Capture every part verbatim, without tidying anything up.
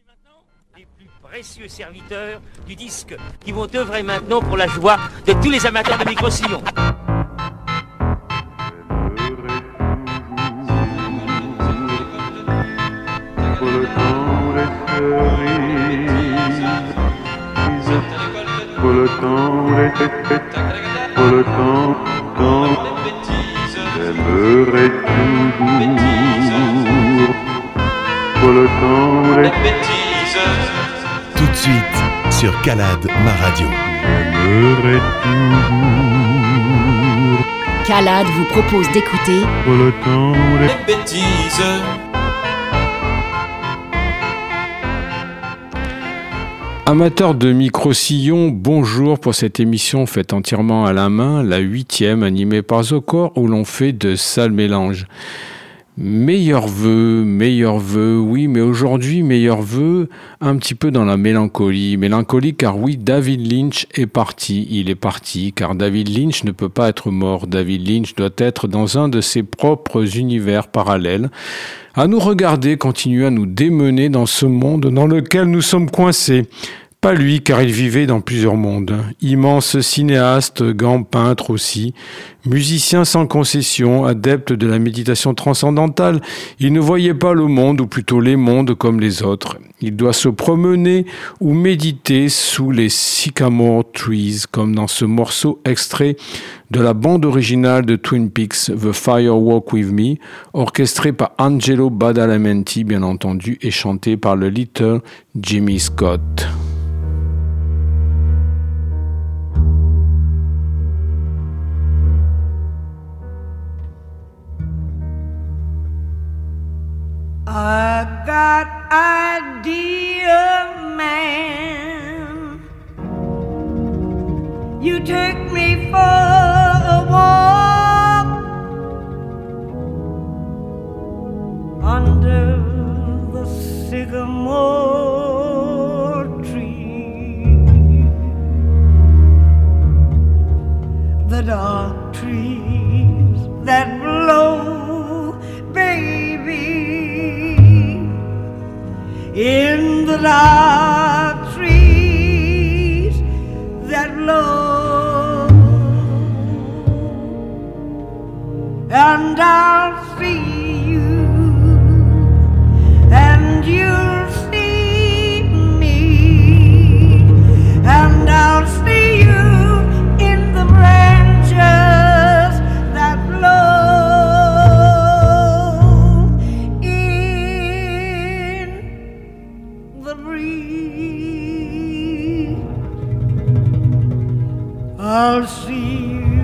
Les plus précieux serviteurs du disque qui vont œuvrer maintenant pour la joie de tous les amateurs de micro-sillons. Pour le temps des cerises, pour le temps des fêtes, pour le temps, temps, j'aimerais toujours, pour le temps des bêtises. Tout de suite sur Calade, ma radio. J'aimerais toujours, Calade vous propose d'écouter pour le temps des bêtises. Amateurs de micro-sillons, bonjour pour cette émission faite entièrement à la main, la huitième animée par Zocor où l'on fait de sales mélanges. Meilleurs vœux, meilleurs vœux, oui, mais aujourd'hui, meilleurs vœux, un petit peu dans la mélancolie. Mélancolie car oui, David Lynch est parti, il est parti, car David Lynch ne peut pas être mort. David Lynch doit être dans un de ses propres univers parallèles, à nous regarder, continuer à nous démener dans ce monde dans lequel nous sommes coincés. Pas lui, car il vivait dans plusieurs mondes. Immense cinéaste, grand peintre aussi, musicien sans concession, adepte de la méditation transcendantale, il ne voyait pas le monde, ou plutôt les mondes, comme les autres. Il doit se promener ou méditer sous les sycamore trees, comme dans ce morceau extrait de la bande originale de Twin Peaks, The Fire Walk With Me, orchestré par Angelo Badalamenti, bien entendu, et chanté par le Little Jimmy Scott. I got idea, man. You take me for a walk under the sycamore tree, the dark trees that blow, baby. In the dark trees that blow, and I'll see you, and you'll see me, and I'll see you in the branches that blow. I'll see you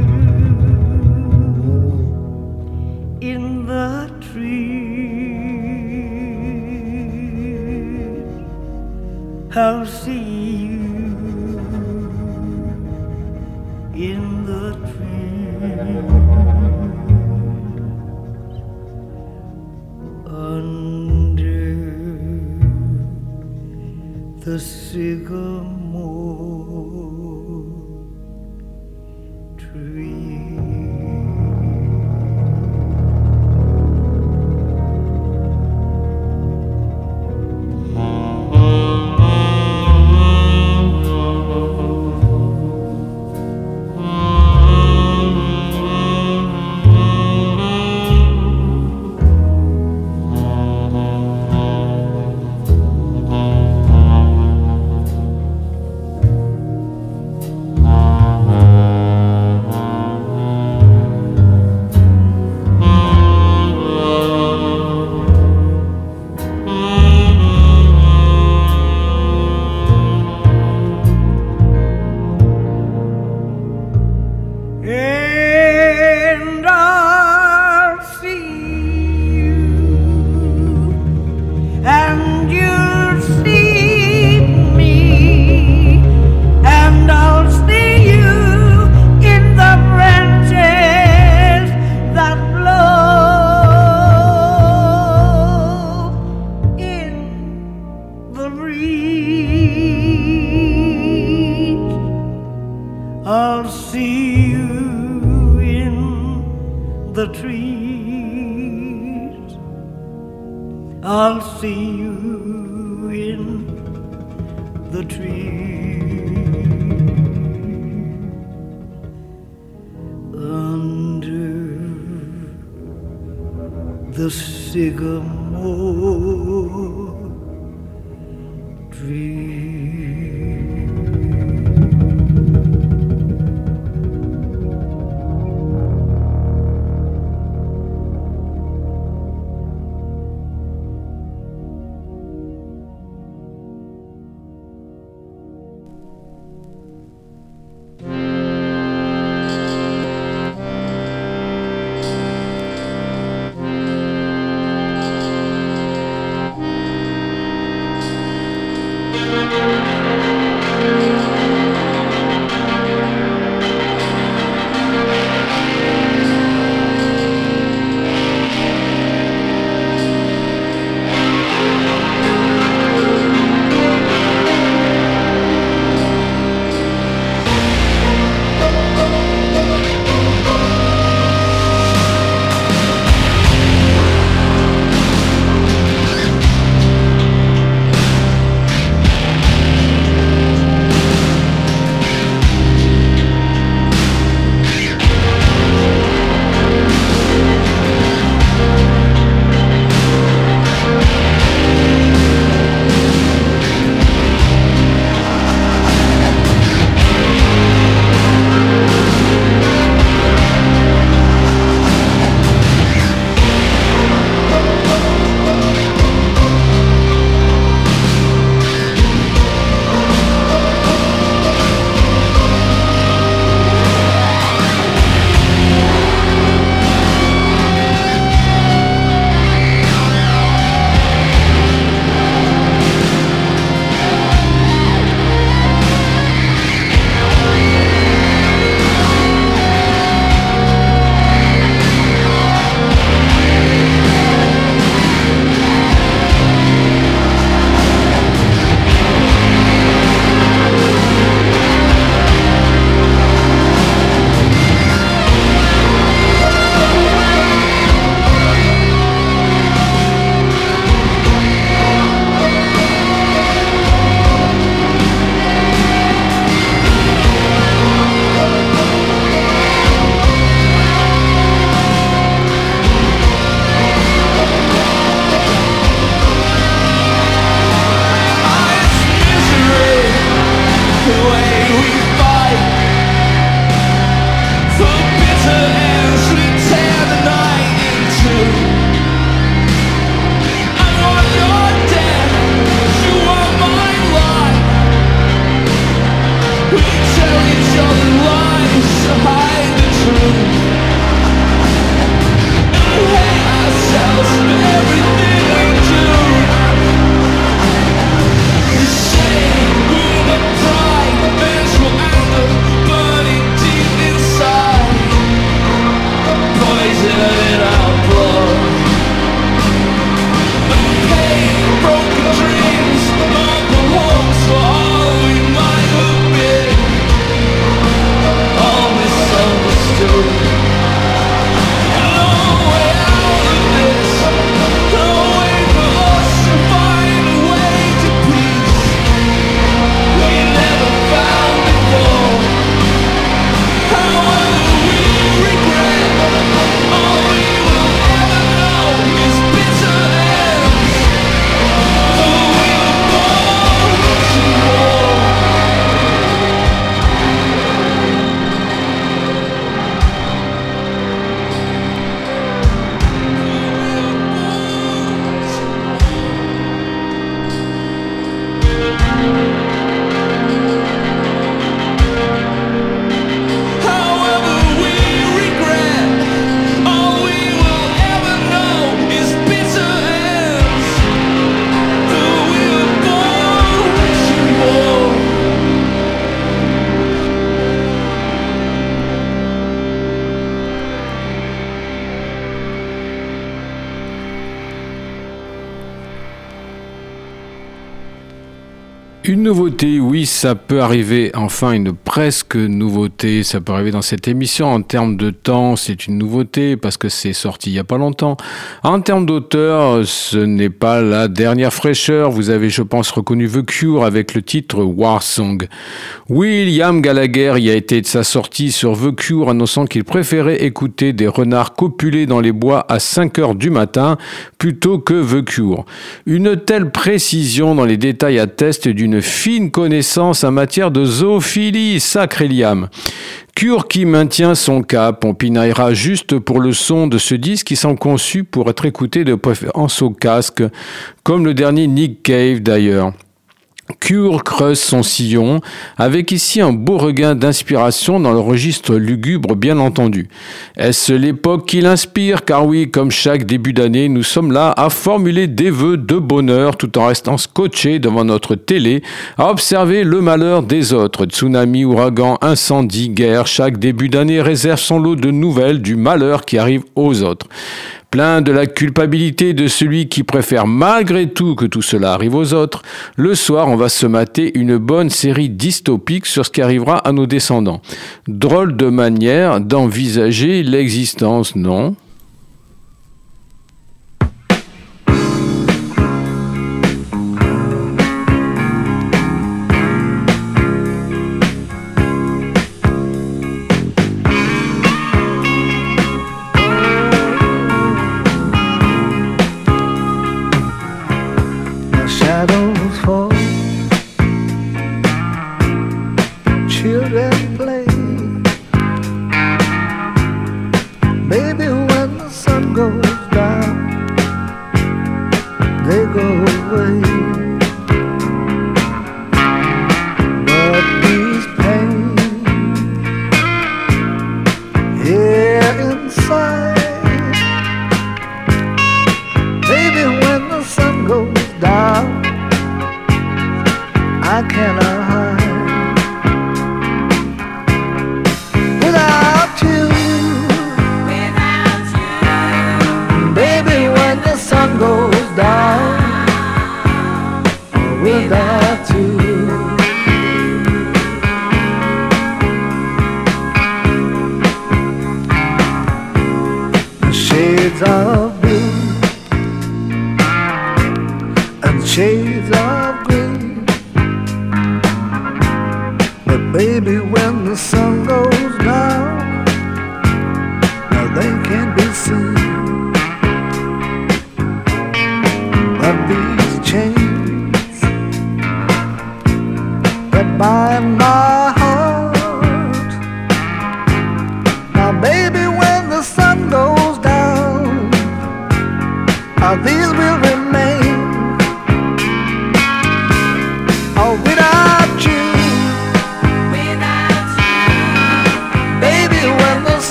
in the trees. I'll see you in the trees. Under the sycamore tree. I'll see you in the tree under the sycamore tree. Thank you. Une nouveauté, oui, ça peut arriver, enfin une presque nouveauté, ça peut arriver dans cette émission. En termes de temps, c'est une nouveauté parce que c'est sorti il n'y a pas longtemps. En termes d'auteur, ce n'est pas la dernière fraîcheur. Vous avez, je pense, reconnu The Cure avec le titre War Song. William Gallagher y a été de sa sortie sur The Cure, annonçant qu'il préférait écouter des renards copuler dans les bois à cinq heures du matin plutôt que The Cure. Une telle précision dans les détails atteste d'une fine connaissance en matière de zoophilie, sacré Liam. Cure qui maintient son cap, on pinaillera juste pour le son de ce disque qui sont conçus pour être écouté de préférence au casque, comme le dernier Nick Cave d'ailleurs. Cure creuse son sillon, avec ici un beau regain d'inspiration dans le registre lugubre bien entendu. Est-ce l'époque qui l'inspire? Car oui, comme chaque début d'année, nous sommes là à formuler des vœux de bonheur tout en restant scotchés devant notre télé, à observer le malheur des autres. Tsunami, ouragan, incendie, guerre, chaque début d'année réserve son lot de nouvelles du malheur qui arrive aux autres. Plein de la culpabilité de celui qui préfère malgré tout que tout cela arrive aux autres, le soir on va se mater une bonne série dystopique sur ce qui arrivera à nos descendants. Drôle de manière d'envisager l'existence, non ?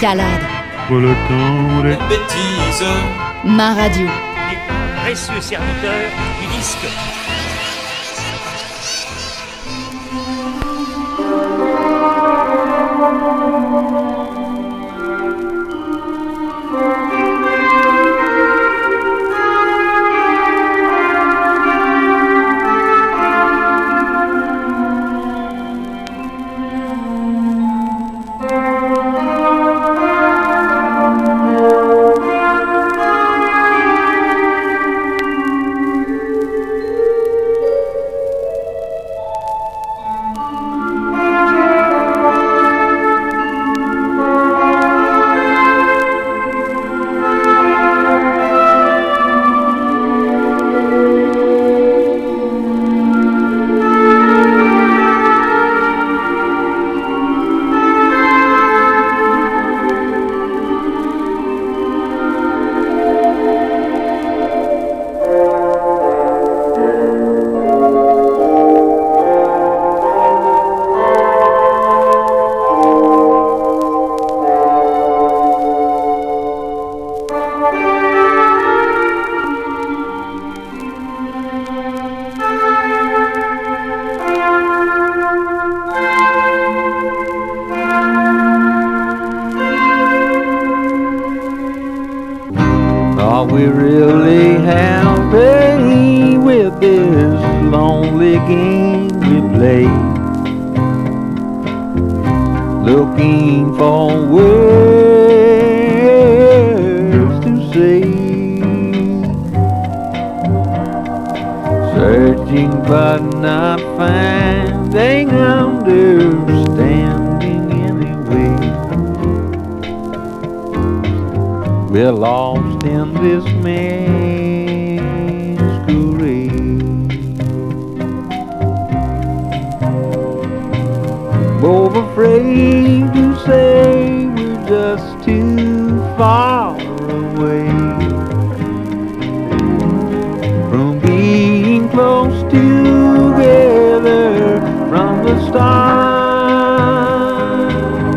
Escalade. Breloton, les Bêtise. Ma radio. Les plus précieux serviteurs du disque. Are we really happy with this lonely game we play? Looking for words to say, searching but not finding understanding anyway. We're lost in this masquerade, both afraid to say we're just too far away from being close together from the start.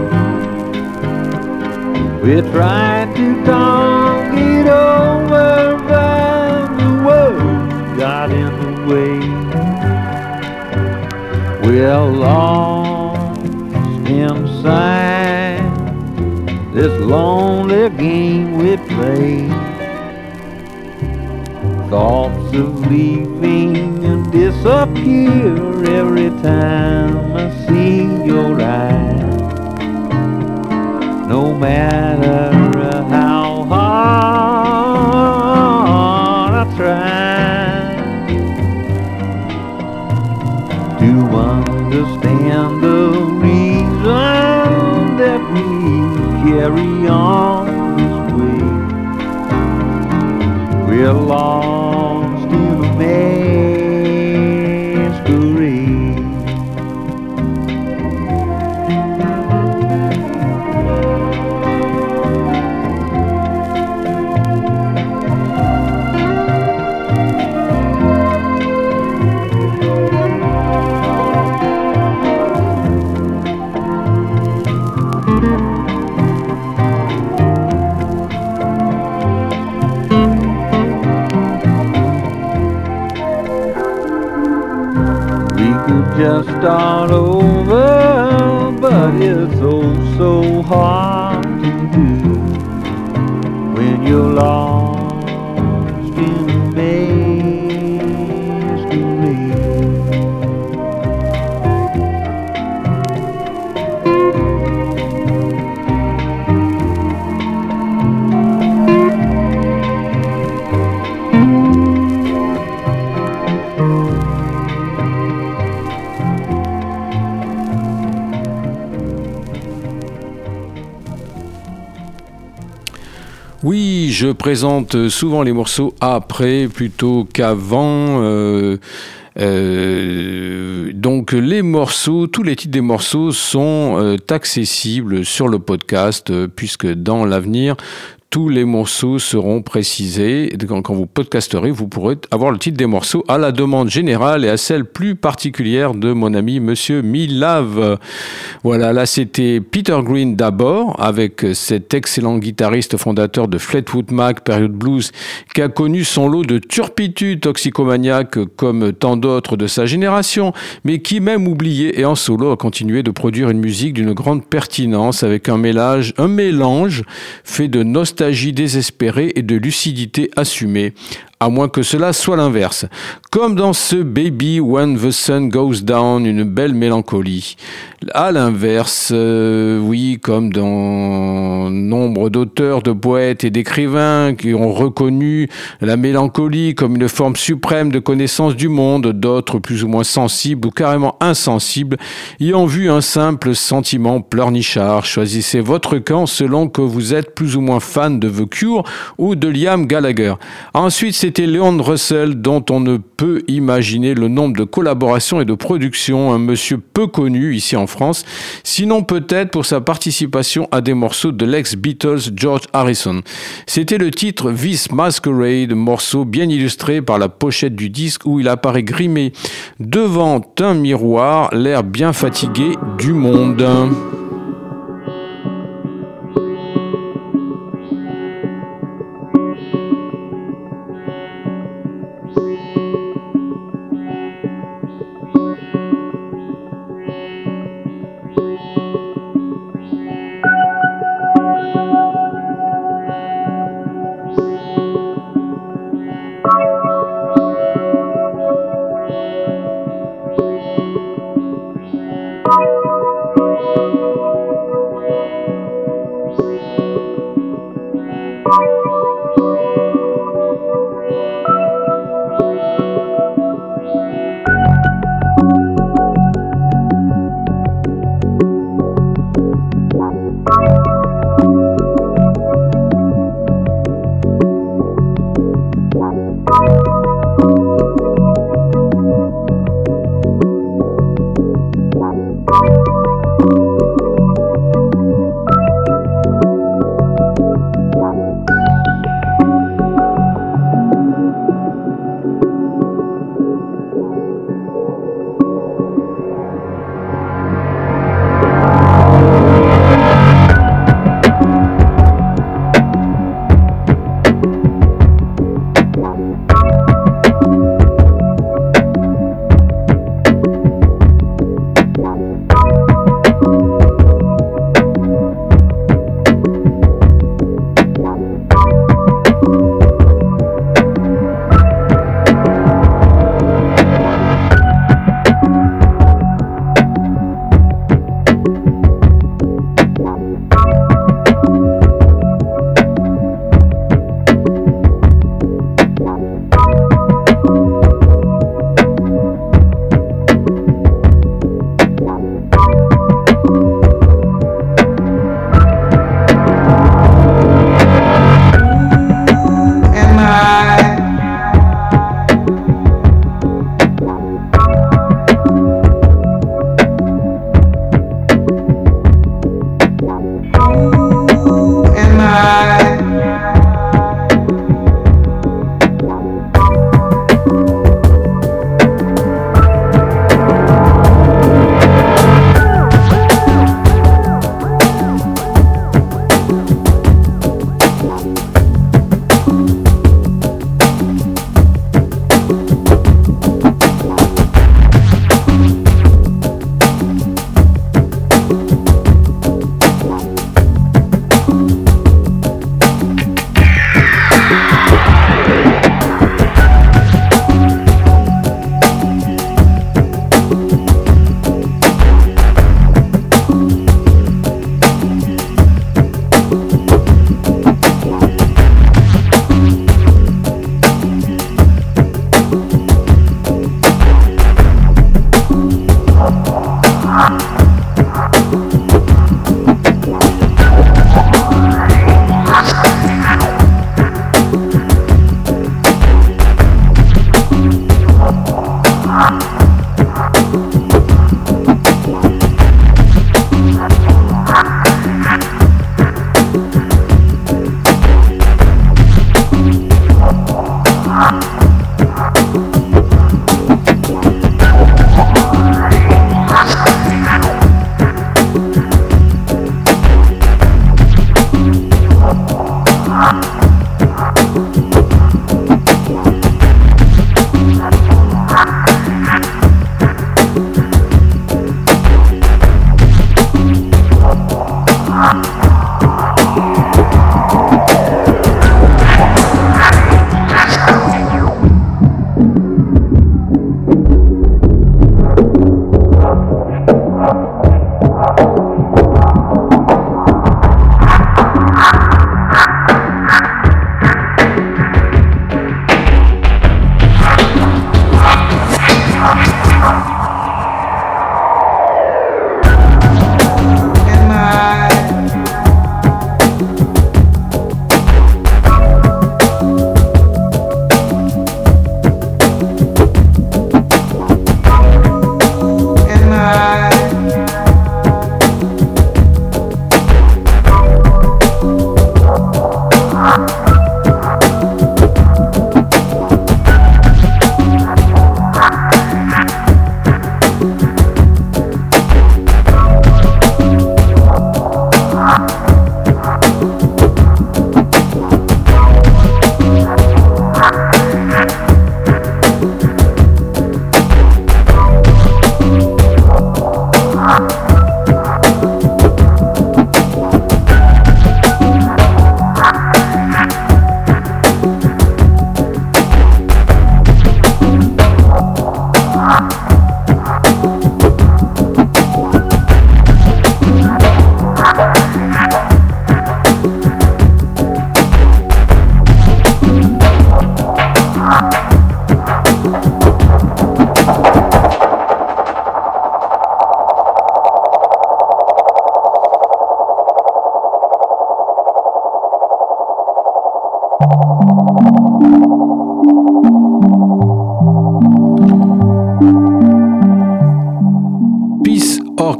We're trying to talk it over, but the words got in the way. We're lost inside this lonely game we play. Thoughts of leaving and disappear every time I see your eyes. No matter how hard I try to understand the reason that we carry on this way. We're lost in a masquerade. Just start over, but it's oh so hard to do when you're lost in a masquerade. Oui, je présente souvent les morceaux après plutôt qu'avant. Euh, euh, donc les morceaux, tous les titres des morceaux sont euh, accessibles sur le podcast, euh, puisque dans l'avenir, tous les morceaux seront précisés. Quand, quand vous podcasterez, vous pourrez avoir le titre des morceaux à la demande générale et à celle plus particulière de mon ami Monsieur Milave. Voilà, là c'était Peter Green d'abord, avec cet excellent guitariste fondateur de Fleetwood Mac, période blues, qui a connu son lot de turpitudes toxicomaniaques comme tant d'autres de sa génération, mais qui, même oublié et en solo, a continué de produire une musique d'une grande pertinence avec un mélange, un mélange fait de nostalgie désespérée et de lucidité assumée. À moins que cela soit l'inverse. Comme dans ce Baby When the Sun Goes Down, une belle mélancolie. À l'inverse, euh, oui, comme dans nombre d'auteurs, de poètes et d'écrivains qui ont reconnu la mélancolie comme une forme suprême de connaissance du monde, d'autres plus ou moins sensibles ou carrément insensibles, y ont vu un simple sentiment pleurnichard. Choisissez votre camp selon que vous êtes plus ou moins fan de The Cure ou de Liam Gallagher. Ensuite, c'est C'était Leon Russell, dont on ne peut imaginer le nombre de collaborations et de productions, un monsieur peu connu ici en France, sinon peut-être pour sa participation à des morceaux de l'ex-Beatles George Harrison. C'était le titre This Masquerade, morceau bien illustré par la pochette du disque où il apparaît grimé devant un miroir, l'air bien fatigué du monde. Thank you.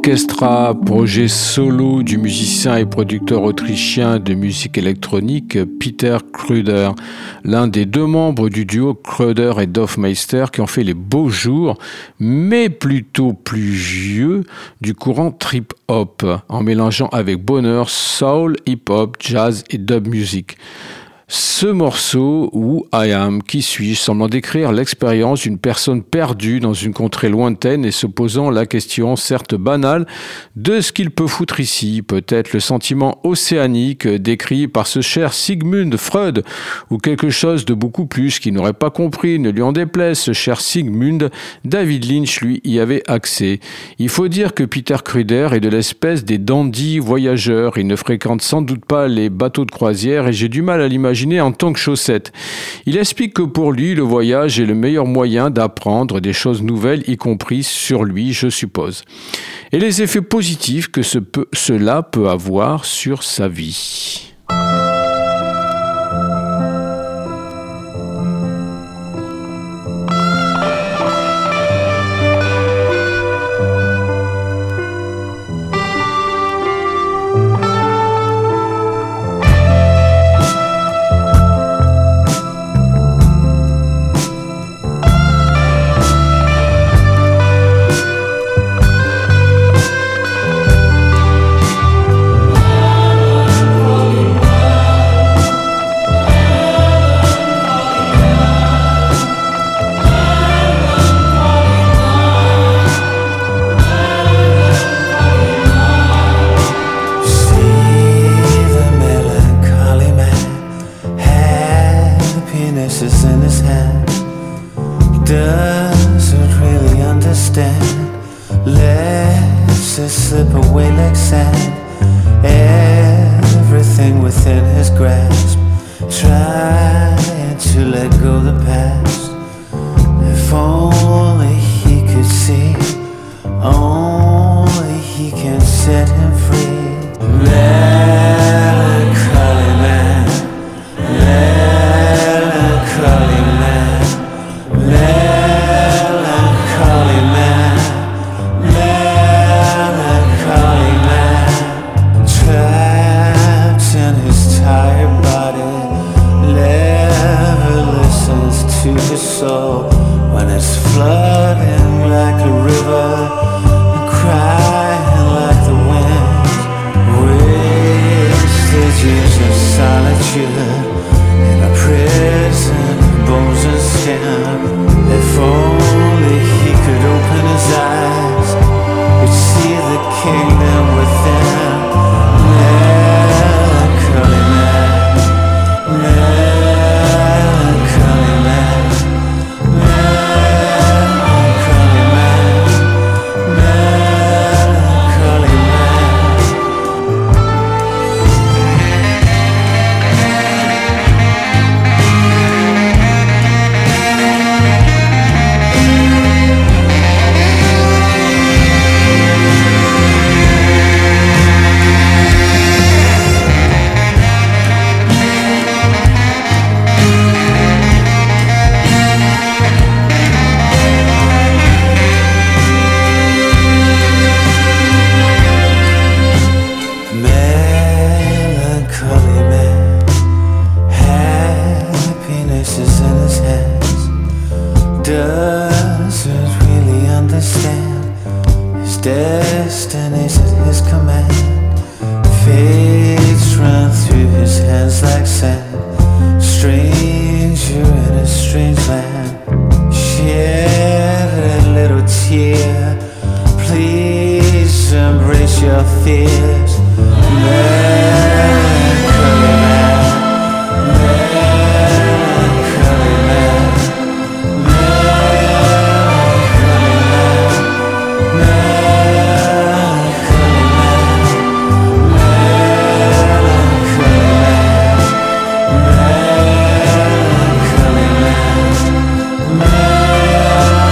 Orchestra, projet solo du musicien et producteur autrichien de musique électronique Peter Kruder, l'un des deux membres du duo Kruder et Dorfmeister qui ont fait les beaux jours, mais plutôt pluvieux, du courant trip-hop, en mélangeant avec bonheur soul, hip-hop, jazz et dub music. Ce morceau, Who I Am, qui suis-je, semblant décrire l'expérience d'une personne perdue dans une contrée lointaine et se posant la question, certes banale, de ce qu'il peut foutre ici. Peut-être le sentiment océanique décrit par ce cher Sigmund Freud, ou quelque chose de beaucoup plus qu'il n'aurait pas compris, ne lui en déplaise. Ce cher Sigmund, David Lynch, lui, y avait accès. Il faut dire que Peter Kruder est de l'espèce des dandys voyageurs. Il ne fréquente sans doute pas les bateaux de croisière et j'ai du mal à l'imaginer en tant que chaussette. Il explique que pour lui, le voyage est le meilleur moyen d'apprendre des choses nouvelles, y compris sur lui, je suppose. Et les effets positifs que ce peut, cela peut avoir sur sa vie. Melancholy man,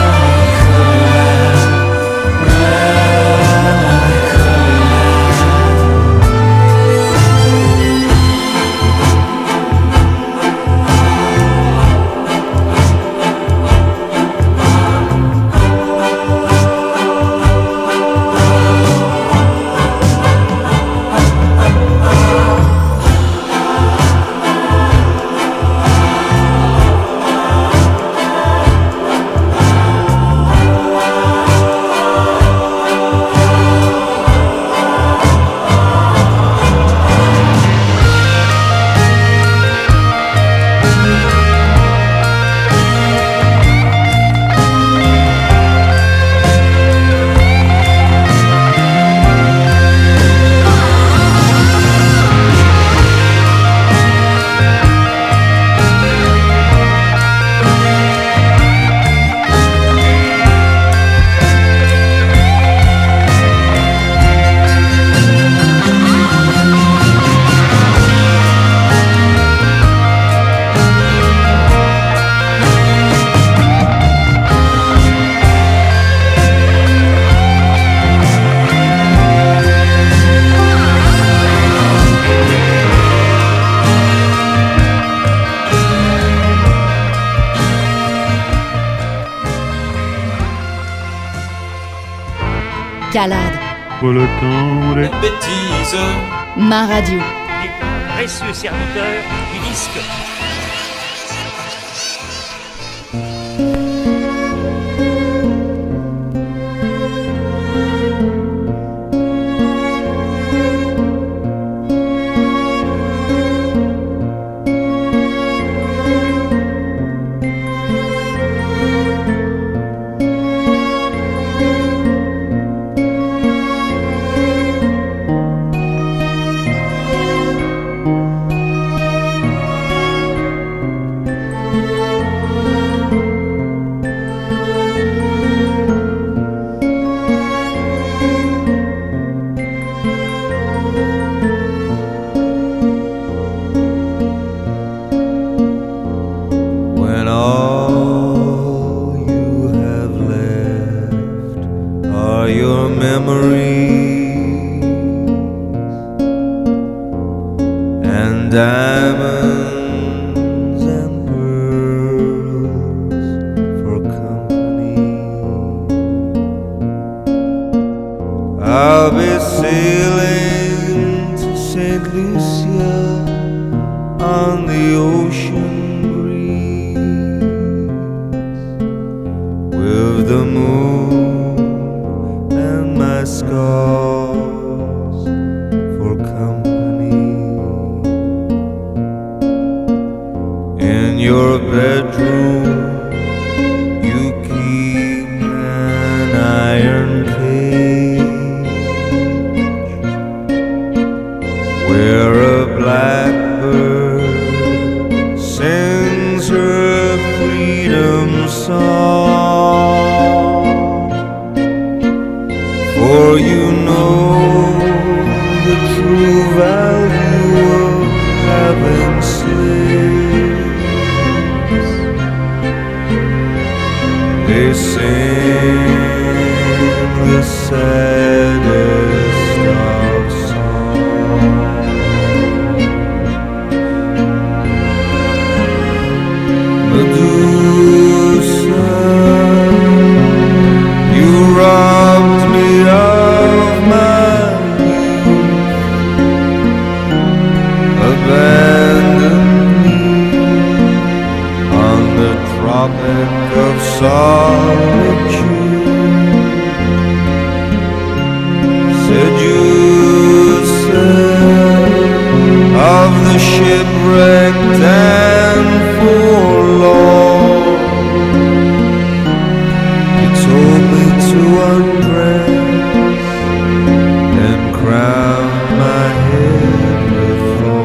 Calade, Pour le temps des Bêtise. ma radio. Les plus précieux serviteurs du disque. When all you have left are your memories and diamonds and pearls for company, I'll be sailing to Saint Lucia on the ocean with the moon and my scars for company. In your bedroom you keep an iron cage where a blackbird sings her freedom song. For you know the true value of having slaves. They sing the saddest of songs. Medusa, you robbed me of my youth, abandoned me on the Tropic of Solitude. Seducer of the shipwrecked and forlorn, you told me to undress and crown my head with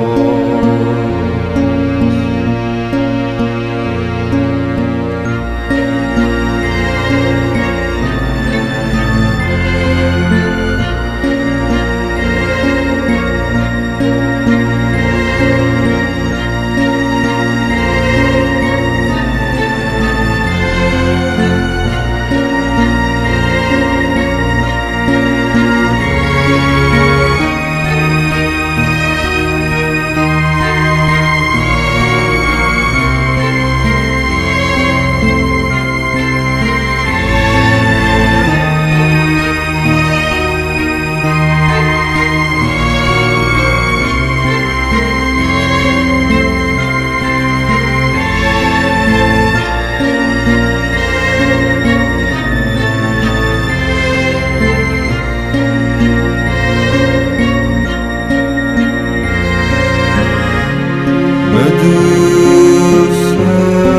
Medusa,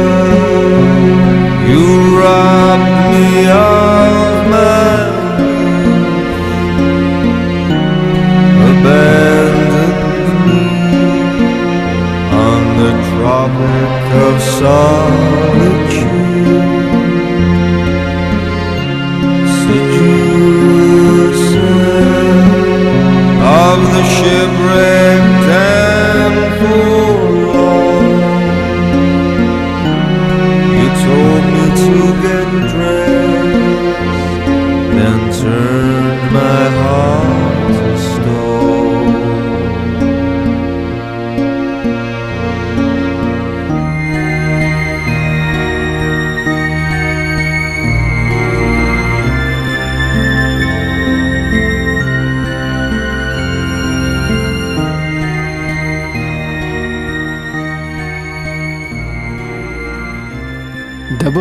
you robbed me of my youth, abandoned me on the Tropic of Solitude. Seducer of the shipwrecked and forlorn, you told me to get dressed, then turned my heart to stone.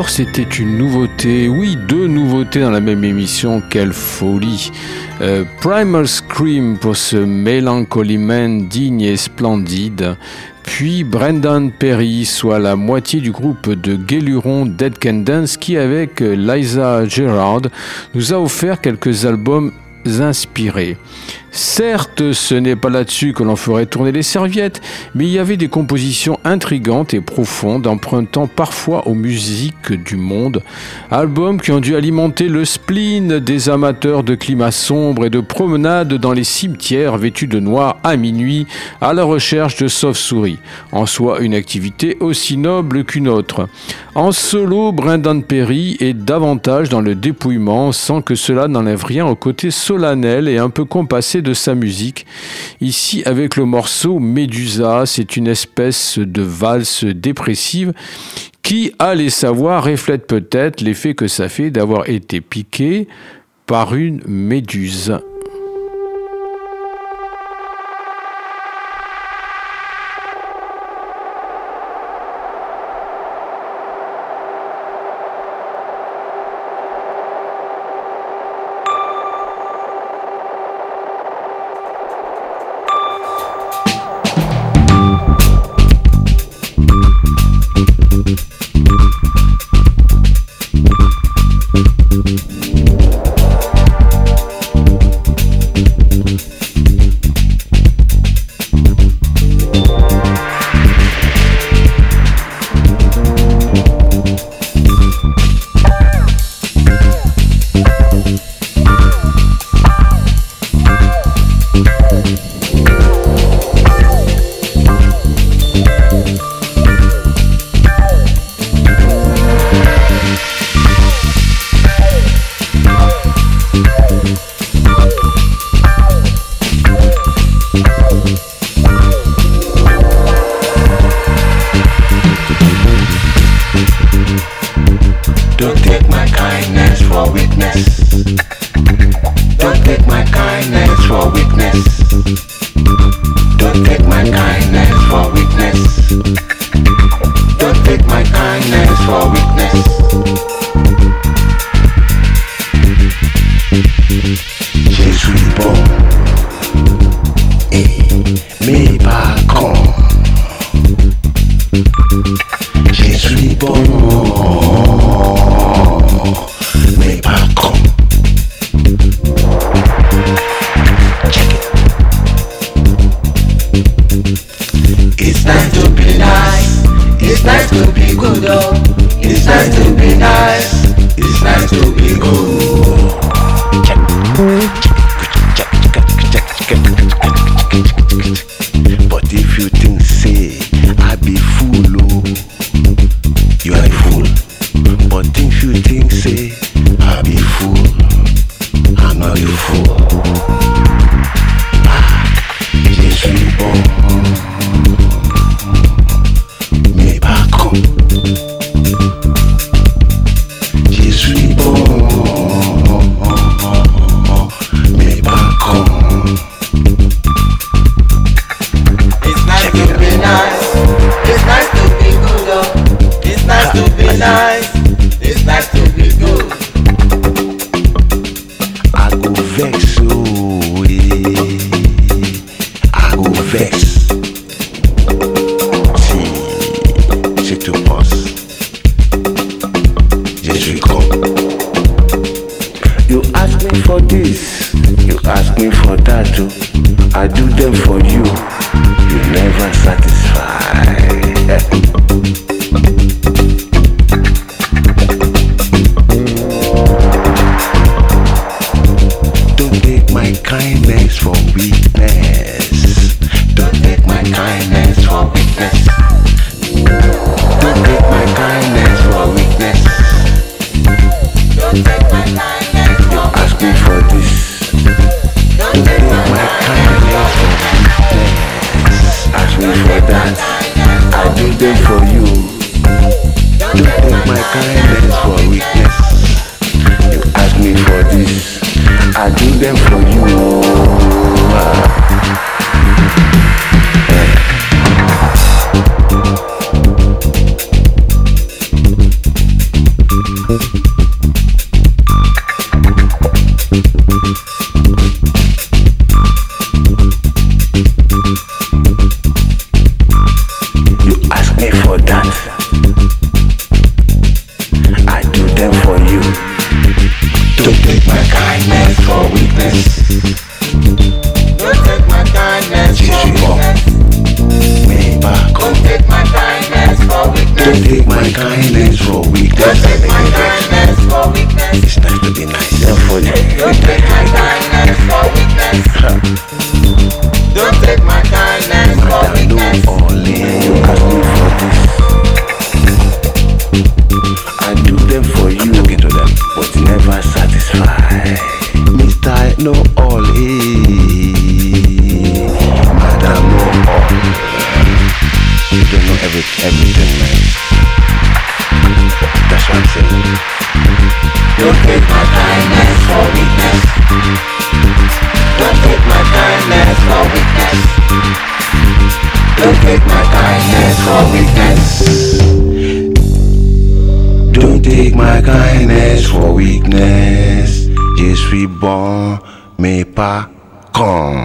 d'abord, c'était une nouveauté, oui, deux nouveautés dans la même émission, quelle folie. Euh, Primal Scream pour ce Melancholy Man digne et splendide, puis Brendan Perry, soit la moitié du groupe de Guéluron Dead Can Dance, qui avec Liza Gerard nous a offert quelques albums inspirés. Certes, ce n'est pas là-dessus que l'on ferait tourner les serviettes, mais il y avait des compositions intrigantes et profondes, empruntant parfois aux musiques du monde. Albums qui ont dû alimenter le spleen des amateurs de climat sombre et de promenades dans les cimetières vêtus de noir à minuit à la recherche de sauves-souris. En soi, une activité aussi noble qu'une autre. En solo, Brendan Perry est davantage dans le dépouillement, sans que cela n'enlève rien au côté solennel et un peu compassé de sa musique. Ici, avec le morceau Médusa, c'est une espèce de valse dépressive qui, allez savoir, reflète peut-être l'effet que ça fait d'avoir été piqué par une méduse. to be nice. And for you. Don't take my kindness for weakness. Don't take my kindness for weakness. No, only you ask me for this. I do them for you, look into them, but never satisfied. Mister No All, eh? Madam No All. You don't know every, everything, man. That's what I'm saying. Don't take my kindness for weakness. Don't take my kindness for weakness. Don't take my kindness for weakness. Don't take my kindness for weakness. Je suis bon, mais pas con.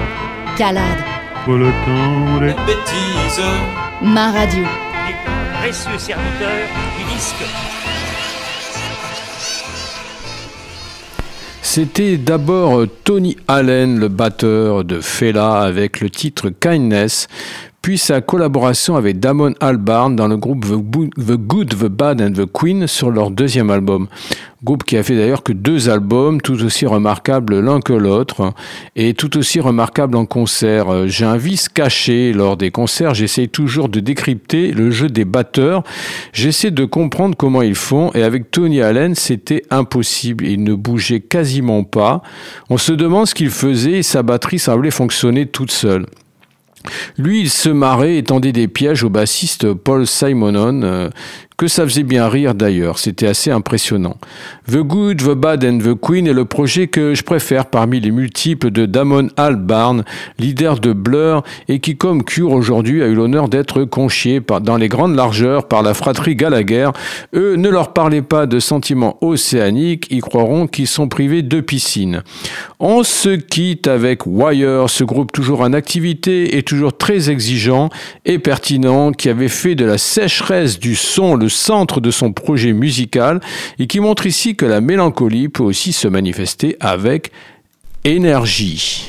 Calade. Pour le temps des bêtises. Ma radio. n'est pas précieux serviteur du disque. C'était d'abord Tony Allen, le batteur de Fela, avec le titre Kindness, puis sa collaboration avec Damon Albarn dans le groupe The Good, The Bad and The Queen sur leur deuxième album. Groupe qui a fait d'ailleurs que deux albums, tout aussi remarquables l'un que l'autre, et tout aussi remarquables en concert. J'ai un vice caché lors des concerts, j'essaye toujours de décrypter le jeu des batteurs, j'essaie de comprendre comment ils font, et avec Tony Allen, c'était impossible, il ne bougeait quasiment pas. On se demande ce qu'il faisait, et sa batterie semblait fonctionner toute seule. Lui, il se marrait et tendait des pièges au bassiste Paul Simonon, euh, que ça faisait bien rire d'ailleurs, c'était assez impressionnant. The Good, The Bad and The Queen est le projet que je préfère parmi les multiples de Damon Albarn, leader de Blur, et qui comme Cure aujourd'hui a eu l'honneur d'être conchié par, dans les grandes largeurs par la fratrie Gallagher. Eux, ne leur parlez pas de sentiments océaniques, ils croiront qu'ils sont privés de piscine. On se quitte avec Wire, ce groupe toujours en activité et toujours très exigeant et pertinent, qui avait fait de la sécheresse du son le centre de son projet musical et qui montre ici que la mélancolie peut aussi se manifester avec énergie.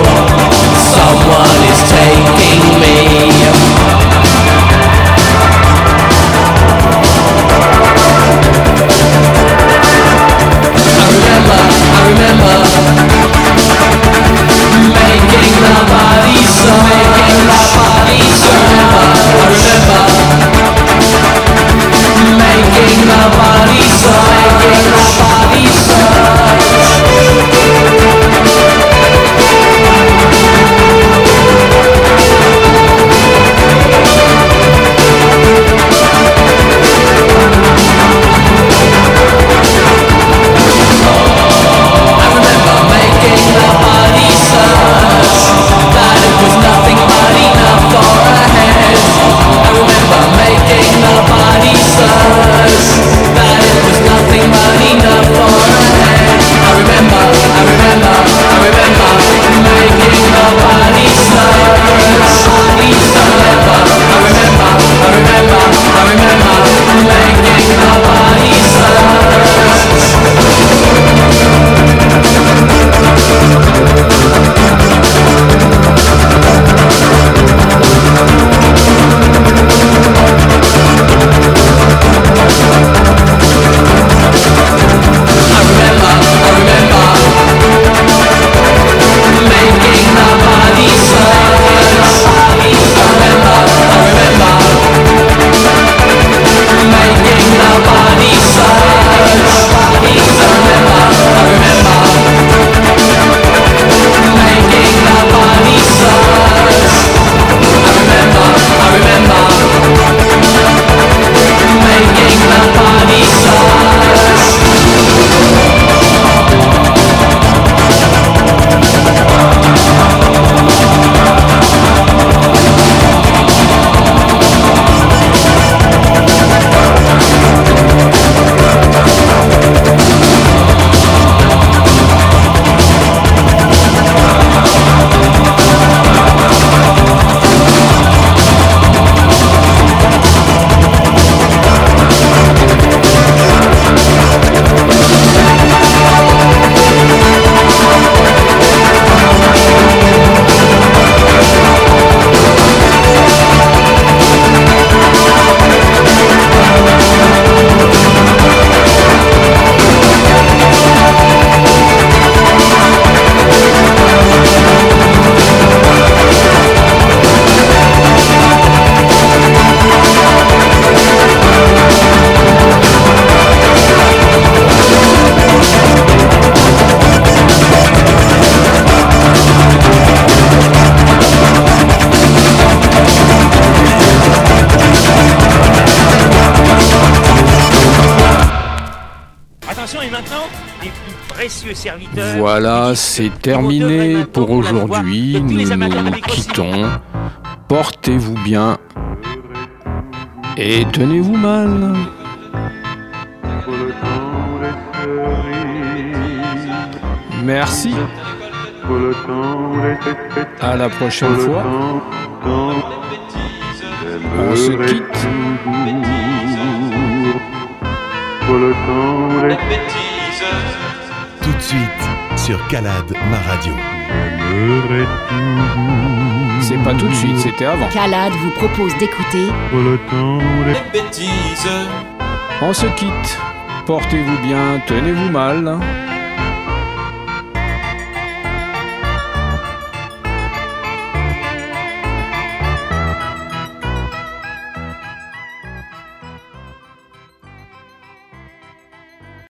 Someone is taking me. maintenant les plus précieux serviteurs. Voilà, c'est terminé pour aujourd'hui. Nous nous quittons. Portez-vous bien et tenez-vous mal. Merci. À la prochaine fois. On se quitte. Tout de suite sur Calade Ma Radio. C'est pas tout de suite, c'était avant. Calade vous propose d'écouter On se quitte. Portez-vous bien, tenez-vous mal.